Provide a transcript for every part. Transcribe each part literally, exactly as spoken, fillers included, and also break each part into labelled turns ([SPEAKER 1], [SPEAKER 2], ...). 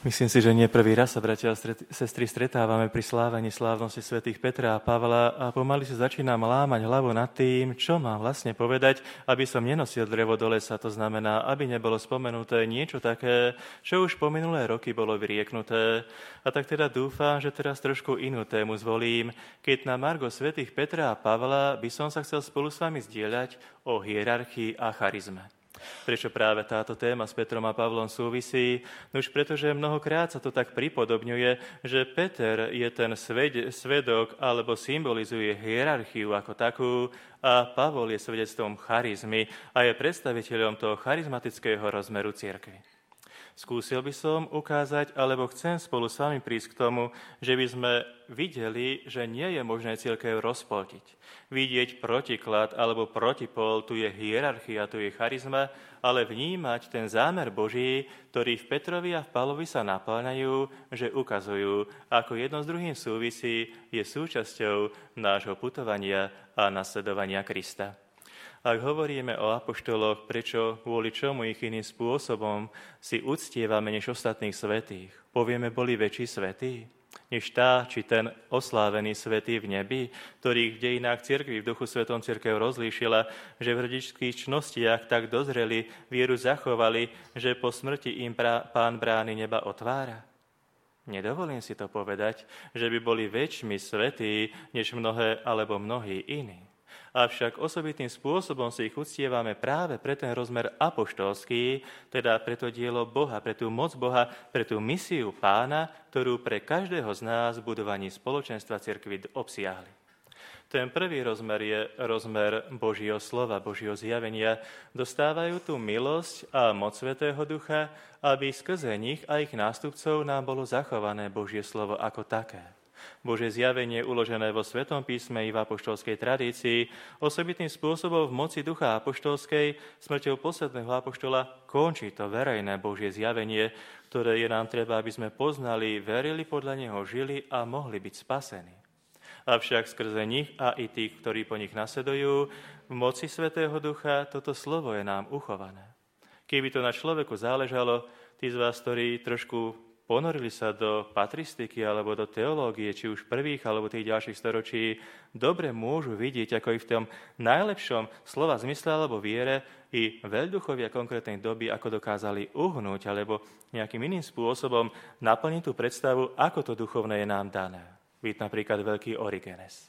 [SPEAKER 1] Myslím si, že nie prvý raz sa, bratia a sestry, stretávame pri slávení slávnosti svätých Petra a Pavla a pomaly si začínam lámať hlavu nad tým, čo mám vlastne povedať, aby som nenosil drevo do lesa. To znamená, aby nebolo spomenuté niečo také, čo už po minulé roky bolo vyrieknuté. A tak teda dúfam, že teraz trošku inú tému zvolím, keď na margo svätých Petra a Pavla by som sa chcel spolu s vami zdieľať o hierarchii a charizme. Prečo práve táto téma s Petrom a Pavlom súvisí? No už pretože mnohokrát sa to tak pripodobňuje, že Peter je ten sved- svedok alebo symbolizuje hierarchiu ako takú a Pavol je svedectvom charizmy a je predstaviteľom toho charizmatického rozmeru cirkvi. Skúsil by som ukázať, alebo chcem spolu s vami prísť k tomu, že by sme videli, že nie je možné cirkev rozpoltiť. Vidieť protiklad alebo protipol, tu je hierarchia, tu je charizma, ale vnímať ten zámer Boží, ktorý v Petrovi a v Pavlovi sa napĺňajú, že ukazujú, ako jedno s druhým súvisí, je súčasťou nášho putovania a nasledovania Krista. Ak hovoríme o apoštoloch, prečo, kvôli čomu ich iným spôsobom si uctievame než ostatných svätých, povieme, boli väčší svätí, než tá, či ten oslávený svätý v nebi, ktorých v dejinách cirkvi v Duchu Svetom cirkev rozlíšila, že v rodičských čnostiach tak dozreli, vieru zachovali, že po smrti im prá, Pán brány neba otvára. Nedovolím si to povedať, že by boli väčšmi svätí, než mnohé alebo mnohí iní. Avšak osobitným spôsobom si ich uctievame práve pre ten rozmer apoštolský, teda pre to dielo Boha, pre tú moc Boha, pre tú misiu Pána, ktorú pre každého z nás v budovaní spoločenstva cirkvi obsiahli. Ten prvý rozmer je rozmer Božieho slova, Božieho zjavenia. Dostávajú tú milosť a moc Svätého Ducha, aby skrze nich a ich nástupcov nám bolo zachované Božie slovo ako také. Božie zjavenie uložené vo Svetom písme i v apoštolskej tradícii, osobitným spôsobom v moci ducha apoštolskej, smrťou posledného apoštola končí to verejné Božie zjavenie, ktoré je nám treba, aby sme poznali, verili, podľa neho žili a mohli byť spasení. Avšak skrze nich a i tých, ktorí po nich nasledujú, v moci Svätého Ducha toto slovo je nám uchované. Keby to na človeku záležalo, tí z vás, ktorí trošku ponorili sa do patristiky alebo do teológie, či už prvých alebo tých ďalších storočí, dobre môžu vidieť, ako i v tom najlepšom slova zmysle alebo viere i veľduchovia konkrétnej doby, ako dokázali uhnúť alebo nejakým iným spôsobom naplniť tú predstavu, ako to duchovné je nám dané. Víť napríklad veľký Origenes.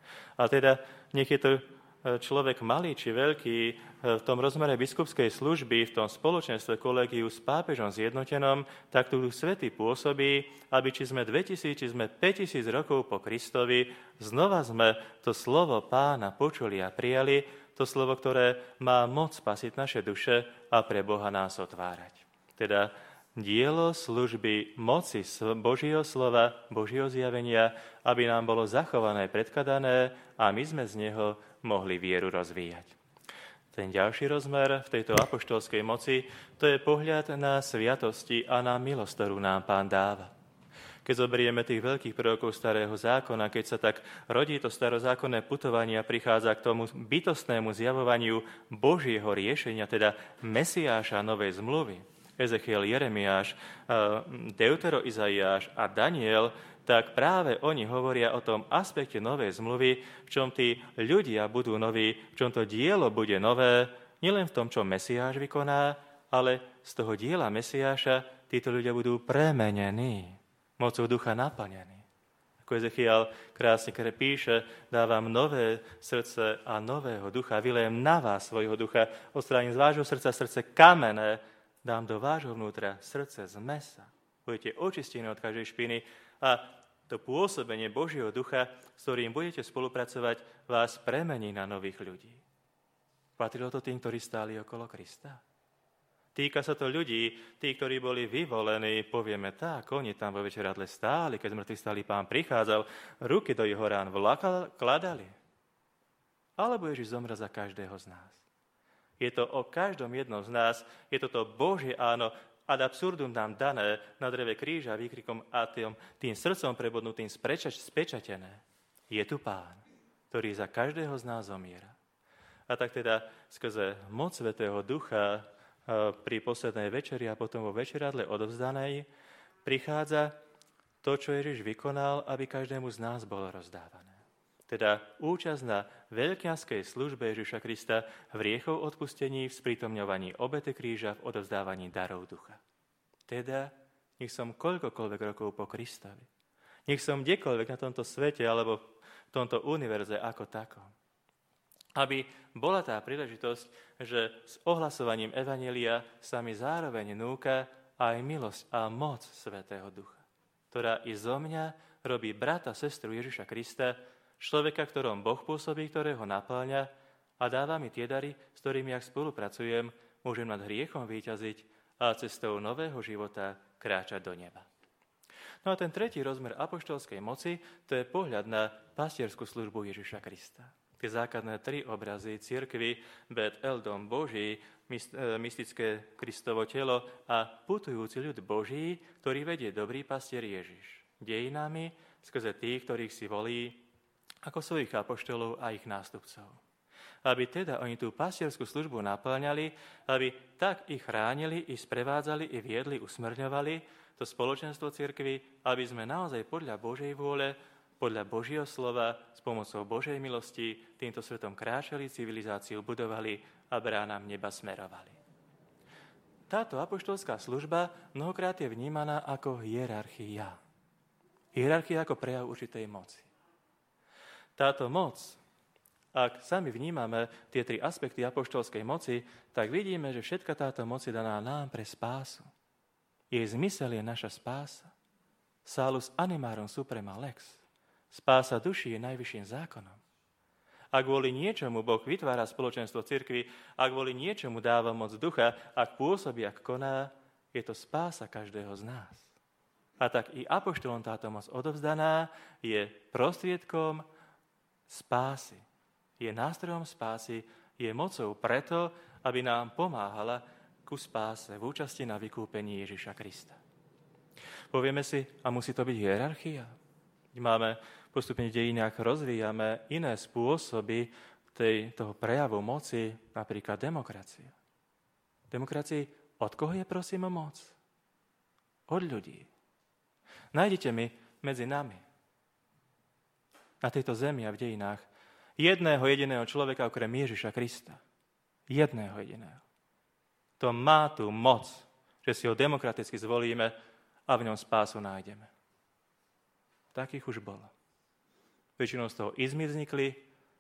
[SPEAKER 1] A teda nech je to človek malý či veľký, v tom rozmere biskupskej služby, v tom spoločenstve kolegiu s pápežom zjednotenom, tak tu Svätý pôsobí, aby či sme dvetisíc, či sme päťtisíc rokov po Kristovi, znova sme to slovo Pána počuli a prijali, to slovo, ktoré má moc spasiť naše duše a pre Boha nás otvárať. Teda dielo služby moci Božieho slova, Božieho zjavenia, aby nám bolo zachované, predkladané a my sme z neho mohli vieru rozvíjať. Ten ďalší rozmer v tejto apoštolskej moci, to je pohľad na sviatosti a na milosť, ktorú nám Pán dáva. Keď zoberieme tých veľkých prorokov Starého zákona, keď sa tak rodí to starozákonné putovanie a prichádza k tomu bytostnému zjavovaniu Božieho riešenia, teda Mesiáša novej zmluvy, Ezechiel, Jeremiáš, Deutero Izaiáš a Daniel, tak práve oni hovoria o tom aspekte novej zmluvy, v čom tí ľudia budú noví, v čom to dielo bude nové, nielen v tom, čo Mesiáš vykoná, ale z toho diela Mesiáša títo ľudia budú premenení, mocou ducha naplnení. Ako Ezechiel krásne píše, dávam nové srdce a nového ducha, vylejem na vás svojho ducha, odstránim z vášho srdca srdce kamenné, dám do vášho vnútra srdce z mesa. Budete očistení od každej špiny a to pôsobenie Božieho ducha, s ktorým budete spolupracovať, vás premení na nových ľudí. Patrilo to tým, ktorí stáli okolo Krista? Týka sa to ľudí, tí, ktorí boli vyvolení, povieme tak, oni tam vo večeradle stáli, keď mŕtvych stály Pán prichádzal, ruky do jeho rán vkladali. Alebo Ježiš zomrel za každého z nás. Je to o každom jednom z nás, je toto Božie áno, ad absurdum nám dané na dreve kríža výkrikom a tým, tým srdcom prebodnutým sprečač, spečatené. Je tu Pán, ktorý za každého z nás zomiera. A tak teda skrze moc Svätého Ducha pri poslednej večeri a potom vo večeradle odovzdanej prichádza to, čo Ježiš vykonal, aby každému z nás bolo rozdávané. Teda účasť na veľkňazskej službe Ježiša Krista v hriechov odpustení, v sprítomňovaní obete kríža, v odovzdávaní darov ducha. Teda nech som koľkokoľvek rokov po Kristovi. Nech som kdekoľvek na tomto svete alebo v tomto univerze ako takom. Aby bola tá príležitosť, že s ohlasovaním evanjelia sa mi zároveň núka aj milosť a moc Svätého Ducha, ktorá i zo mňa robí brata, sestru Ježiša Krista, človeka, ktorom Boh pôsobí, ktorého napĺňa a dáva mi tie dary, s ktorými, ak spolupracujem, môžem nad hriechom víťaziť a cestou nového života kráčať do neba. No a ten tretí rozmer apoštolskej moci, to je pohľad na pastierskú službu Ježiša Krista. Tie základné tri obrazy cirkvi, Bet El, dom Boží, mystické Kristovo telo a putujúci ľud Boží, ktorý vedie dobrý pastier Ježiš. Dejinami skrze tých, ktorých si volí ako svojich apoštolov a ich nástupcov. Aby teda oni tú pastierskú službu naplňali, aby tak ich chránili, i sprevádzali, i viedli, usmrňovali to spoločenstvo cirkvi, aby sme naozaj podľa Božej vôle, podľa Božieho slova, s pomocou Božej milosti týmto svetom kráčali, civilizáciu budovali a bránam neba smerovali. Táto apoštolská služba mnohokrát je vnímaná ako hierarchia. Hierarchia ako prejav určitej moci. Táto moc, ak sami vnímame tie tri aspekty apoštolskej moci, tak vidíme, že všetka táto moc je daná nám pre spásu. Jej zmysel je naša spása. Salus animarum suprema lex. Spása duší je najvyšším zákonom. Ak kvôli niečomu Boh vytvára spoločenstvo cirkvi, ak kvôli niečomu dáva moc ducha, ak pôsobí, ak koná, je to spása každého z nás. A tak i apoštolom táto moc odovzdaná je prostriedkom spásy. Je nástrojom spásy, je mocou preto, aby nám pomáhala ku spáse v účasti na vykúpení Ježiša Krista. Povieme si, a musí to byť hierarchia. Máme postupne v dejinách, rozvíjame iné spôsoby tej, toho prejavu moci, napríklad demokracia. Demokracii od koho je, prosím, moc? Od ľudí. Nájdete mi medzi nami na tejto zemi a v dejinách jedného jediného človeka okrem Ježiša Krista. Jedného jediného. To má tú moc, že si ho demokraticky zvolíme a v ňom spásu nájdeme. Takých už bolo. Väčšinou z toho izmy vznikli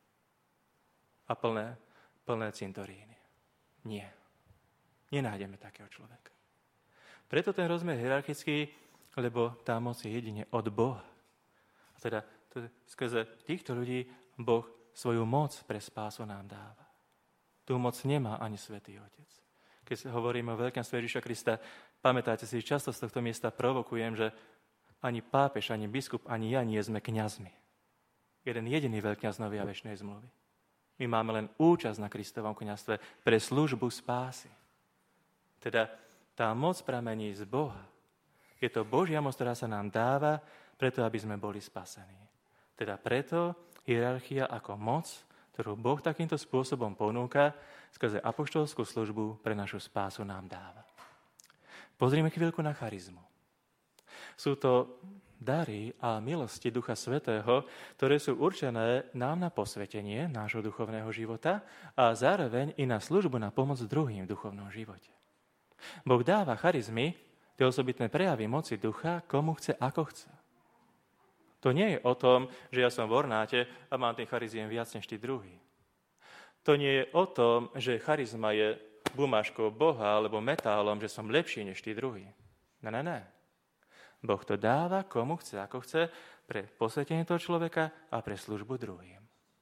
[SPEAKER 1] a plné, plné cintoríny. Nie. Nenájdeme takého človeka. Preto ten rozmer hierarchický, lebo tá moc je jedine od Boha. A teda skrze týchto ľudí Boh svoju moc pre spásu nám dáva. Tú moc nemá ani Svätý Otec. Keď hovoríme o veľkňazstve Ježiša Krista, pamätáte si, často z tohto miesta provokujem, že ani pápež, ani biskup, ani ja nie sme kňazmi. Jeden jediný veľkňaz novej a večnej zmluvy. My máme len účasť na Kristovom kňazstve pre službu spásy. Teda tá moc pramení z Boha. Je to Božia moc, ktorá sa nám dáva, preto aby sme boli spasení. Teda preto hierarchia ako moc, ktorú Boh takýmto spôsobom ponúka, skrze apoštolskú službu pre našu spásu nám dáva. Pozrime chvíľku na charizmu. Sú to dary a milosti Ducha Svätého, ktoré sú určené nám na posvetenie nášho duchovného života a zároveň i na službu na pomoc druhým v duchovnom živote. Boh dáva charizmy, tie osobitné prejavy moci ducha, komu chce, ako chce. To nie je o tom, že ja som v ornáte a mám ten chariziem viac než tí druhý. To nie je o tom, že charizma je bumáškou Boha alebo metálom, že som lepší než tí druhý. Ne, ne, ne. Boh to dáva, komu chce, ako chce, pre posvetenie toho človeka a pre službu druhým.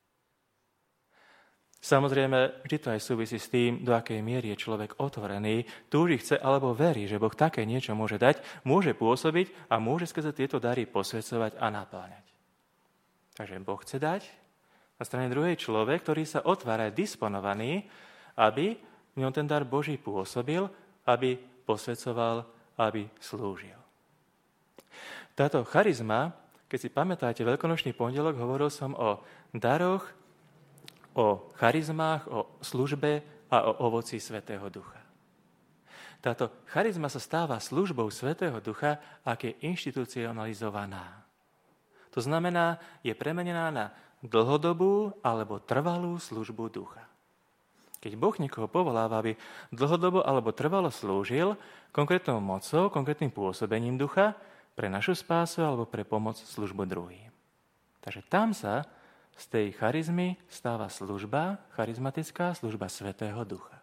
[SPEAKER 1] Samozrejme, vždy to aj súvisí s tým, do akej miery je človek otvorený, túži, chce alebo verí, že Boh také niečo môže dať, môže pôsobiť a môže skrze tieto dary posvedzovať a napĺňať. Takže Boh chce dať, na strane druhej človek, ktorý sa otvára, disponovaný, aby v ňom ten dar Boží pôsobil, aby posvedcoval, aby slúžil. Táto charizma, keď si pamätáte, Veľkonočný pondelok, hovoril som o daroch, o charizmách, o službe a o ovoci Svätého Ducha. Táto charizma sa stáva službou Svätého Ducha, ak je inštitucionalizovaná. To znamená, je premenená na dlhodobú alebo trvalú službu ducha. Keď Boh niekoho povoláva, aby dlhodobo alebo trvalo slúžil konkrétnou mocou, konkrétnym pôsobením ducha pre našu spásu alebo pre pomoc službu druhým. Takže tam sa z tej charizmy stáva služba, charizmatická služba Svätého Ducha.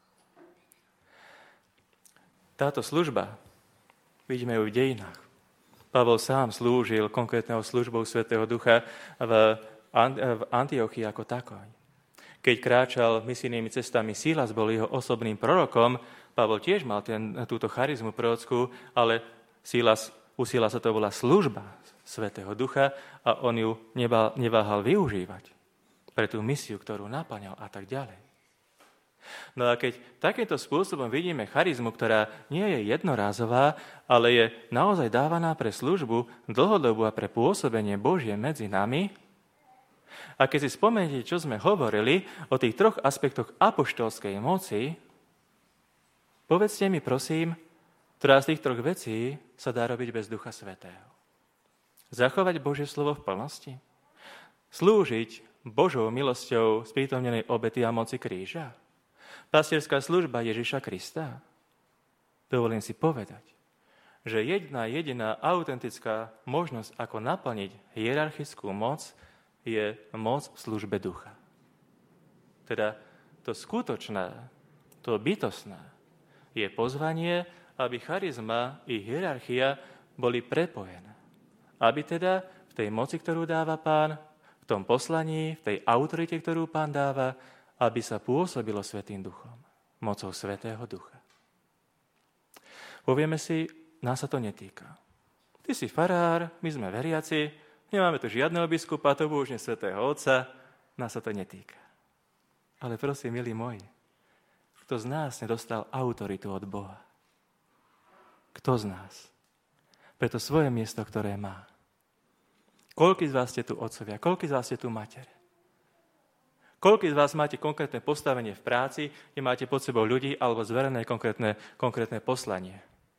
[SPEAKER 1] Táto služba, vidíme ju v dejinách. Pavol sám slúžil konkrétnou službou Svätého Ducha v, v Antiochii ako takoj. Keď kráčal misijnými cestami, Silas bol jeho osobným prorokom, Pavol tiež mal ten, túto charizmu prorockú, ale Silas, u Silasa to bola služba Svätého Ducha a on ju neváhal využívať pre tú misiu, ktorú naplňal a tak ďalej. No a keď takýmto spôsobom vidíme charizmu, ktorá nie je jednorázová, ale je naozaj dávaná pre službu dlhodobú a pre pôsobenie Božie medzi nami, a keď si spomeniete, čo sme hovorili o tých troch aspektoch apoštolskej moci, povedzte mi prosím, ktorá z tých troch vecí sa dá robiť bez Ducha Svätého. Zachovať Božie slovo v plnosti? Slúžiť Božou milosťou sprítomnenej obety a moci kríža? Pastierská služba Ježiša Krista? Dovolím si povedať, že jedna jediná autentická možnosť, ako naplniť hierarchickú moc, je moc v službe ducha. Teda to skutočné, to bytostné je pozvanie, aby charizma i hierarchia boli prepojené. Aby teda v tej moci, ktorú dáva Pán, v tom poslaní, v tej autorite, ktorú Pán dáva, aby sa pôsobilo Svätým Duchom, mocou Svätého Ducha. Povieme si, nás sa to netýka. Ty si farár, my sme veriaci, nemáme tu žiadneho biskupa, to už nie Svätého Otca, nás sa to netýka. Ale prosím, milí moji, kto z nás nedostal autoritu od Boha? Kto z nás? Pre to svoje miesto, ktoré má. Koľký z vás ste tu otcovia? Koľký z vás ste tu matere? Koľký z vás máte konkrétne postavenie v práci, kde máte pod sebou ľudí alebo zverené konkrétne, konkrétne poslanie?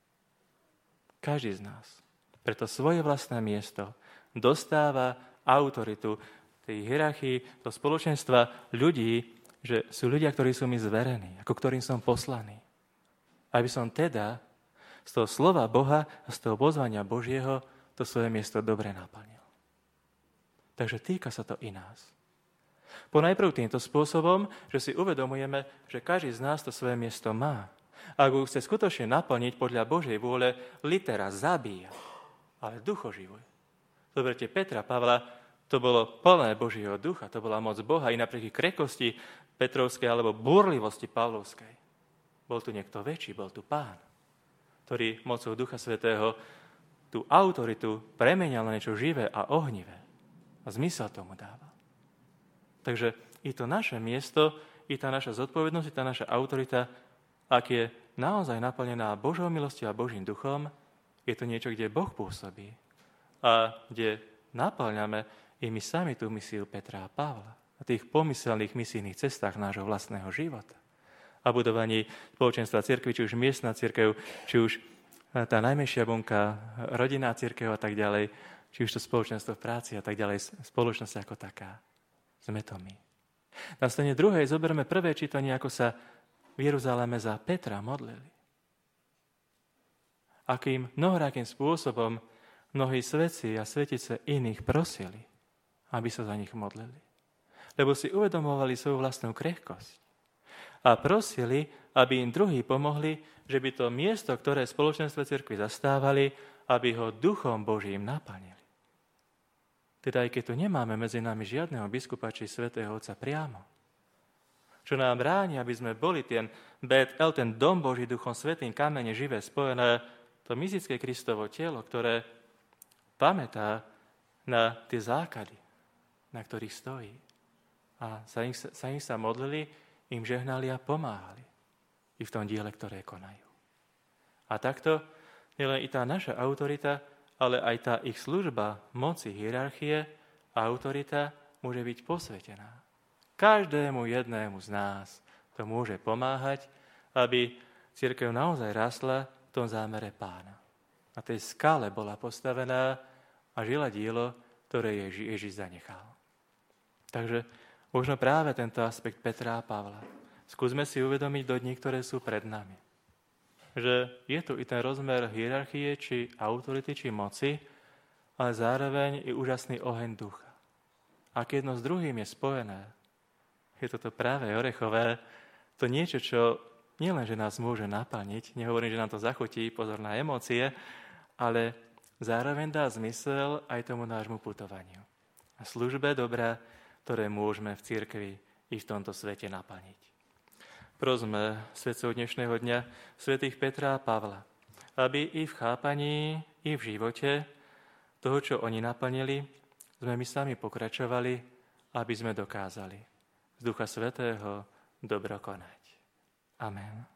[SPEAKER 1] Každý z nás pre to svoje vlastné miesto dostáva autoritu tej hierarchii, do spoločenstva ľudí, že sú ľudia, ktorí sú mi zverení, ako ktorým som poslaný. Aby som teda z toho slova Boha a z toho pozvania Božieho to svoje miesto dobre naplnil. Takže týka sa to i nás. Ponajprv týmto spôsobom, že si uvedomujeme, že každý z nás to svoje miesto má. Ak ho chce skutočne naplniť podľa Božej vôle, litera zabíja, ale duch oživuje. Zoberte Petra, Pavla, to bolo plné Božieho ducha, to bola moc Boha i napriek Krekosti Petrovskej alebo búrlivosti Pavlovskej. Bol tu niekto väčší, bol tu Pán, ktorý mocou Ducha Svätého tú autoritu premenial na niečo živé a ohnivé. A zmysel tomu dával. Takže i to naše miesto, i tá naša zodpovednosť, i tá naša autorita, ak je naozaj naplnená Božou milosťou a Božím duchom, je to niečo, kde Boh pôsobí a kde naplňame i my sami tú misiu Petra a Pavla na tých pomyselných misijných cestách nášho vlastného života a budovaní spoločenstva cirkvi, či už miestna cirkev, či už tá najmenšia bunka, rodinná cirkev a tak ďalej, či už to spoločenstvo v práci a tak ďalej, spoločnosť ako taká. Sme to my. Na strane druhej zoberme prvé čítanie, ako sa v Jeruzaleme za Petra modlili. Akým mnohorakým spôsobom mnohí svetci a svetice iných prosili, aby sa za nich modlili. Lebo si uvedomovali svoju vlastnú krehkosť. A prosili, aby im druhí pomohli, že by to miesto, ktoré spoločenstvo cirkvi zastávali, aby ho Duchom Božím naplnili. Teda aj keď tu nemáme medzi nami žiadneho biskupa či svätého Otca priamo, čo nám bráni, aby sme boli ten Bet El, ten dom Boží Duchom Svätým, kamene živé, spojené, to mystické Kristovo telo, ktoré pamätá na tie základy, na ktorých stojí. A sa im sa, im sa modlili, im žehnali a pomáhali i v tom diele, ktoré konajú. A takto nielen i tá naša autorita, ale aj tá ich služba moci, hierarchie a autorita môže byť posvetená. Každému jednému z nás to môže pomáhať, aby cirkev naozaj rastla v tom zámere Pána. Na tej skale bola postavená a žila dielo, ktoré Ježi, Ježiš zanechal. Takže možno práve tento aspekt Petra a Pavla. Skúsme si uvedomiť do dní, ktoré sú pred nami. Že je tu i ten rozmer hierarchie, či autority, či moci, ale zároveň i úžasný oheň ducha. A keď jedno s druhým je spojené, je toto práve orechové, to niečo, čo nielen, že nás môže naplniť, nehovorím, že nám to zachutí, pozor na emócie, ale zároveň dá zmysel aj tomu nášmu putovaniu. A službe dobrá, ktoré môžeme v cirkvi i v tomto svete naplniť. Prosme svetcov dnešného dňa, svätých Petra a Pavla, aby i v chápaní, i v živote toho, čo oni naplnili, sme my sami pokračovali, aby sme dokázali z Ducha Svätého dobro konať. Amen.